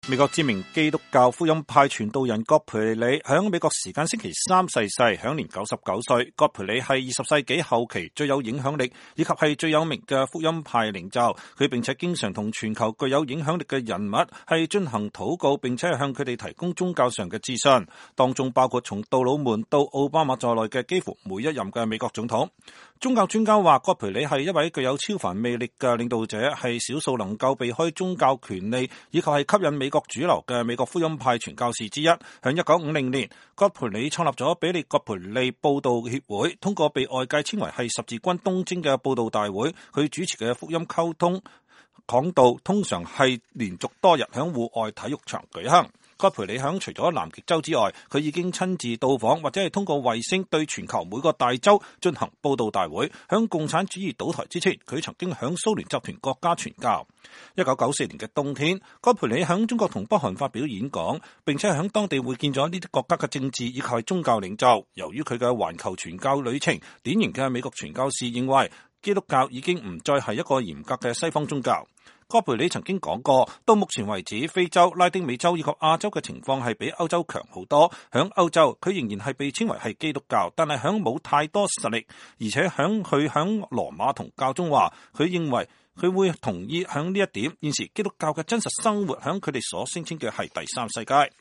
美國知名基督教福音派傳道人葛培理響美國時間星期三逝世，享年99歲。葛培理係20世紀後期最有影響力以及係最有名嘅福音派領袖，佢並且經常同全球具有影響力嘅人物係進行禱告，並且係向佢哋提供宗教上嘅資訊，當中包括從杜魯門到奧巴馬在內嘅幾乎每一任嘅美國總統。宗教專家話，葛培理係一位具有超凡魅力嘅領導者，係少數能夠避開宗教權利以及係吸引美國主流嘅美國福音派傳教士之一。喺1950年，葛培理創立咗比利葛培理佈道協會，通過被外界稱為係十字軍東征嘅佈道大會，佢主持嘅福音溝通講道通常係連續多日喺戶外體育場舉行。葛培理響除咗南極洲之外，佢已經親自到訪或者係通過衛星對全球每個大洲進行佈道大會。響共產主義倒台之前，佢曾經響蘇聯集團國家傳教。1994年嘅冬天，葛培理響中國同北韓發表演講，並且響當地會見咗呢啲國家嘅政治以及係宗教領袖。由於佢嘅環球傳教旅程，典型嘅美國傳教士認為基督教已經唔再係一個嚴格嘅西方宗教。葛培理曾經講過，到目前為止，非洲、拉丁美洲以及亞洲嘅情況係比歐洲強好多。響歐洲，佢仍然係被稱為係基督教，但係響冇太多實力，而且佢響羅馬同教宗話，佢認為佢會同意響呢一點。現時基督教嘅真實生活響佢哋所聲稱嘅係第三世界。